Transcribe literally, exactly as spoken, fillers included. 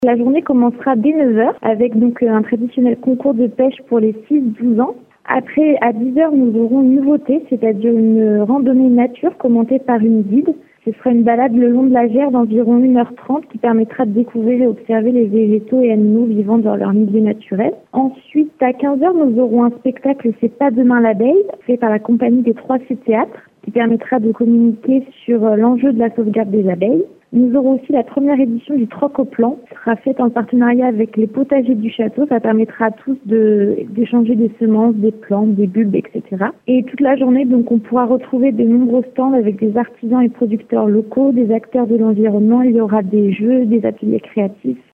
La journée commencera dès neuf heures avec donc un traditionnel concours de pêche pour les six douze ans. Après, à dix heures, nous aurons une nouveauté, c'est-à-dire une randonnée nature commentée par une guide. Ce sera une balade le long de la Gère d'environ une heure trente qui permettra de découvrir et observer les végétaux et animaux vivant dans leur milieu naturel. Ensuite, à quinze heures, nous aurons un spectacle C'est pas demain l'abeille, fait par la compagnie des Trois C Théâtres, qui permettra de communiquer sur l'enjeu de la sauvegarde des abeilles. Nous aurons aussi la première édition du Troc au plan, qui sera faite en partenariat avec les potagers du château. Ça permettra à tous de, d'échanger des semences, des plantes, des bulbes, et cetera. Et toute la journée, donc, on pourra retrouver de nombreux stands avec des artisans et producteurs locaux, des acteurs de l'environnement. Il y aura des jeux, des ateliers créatifs.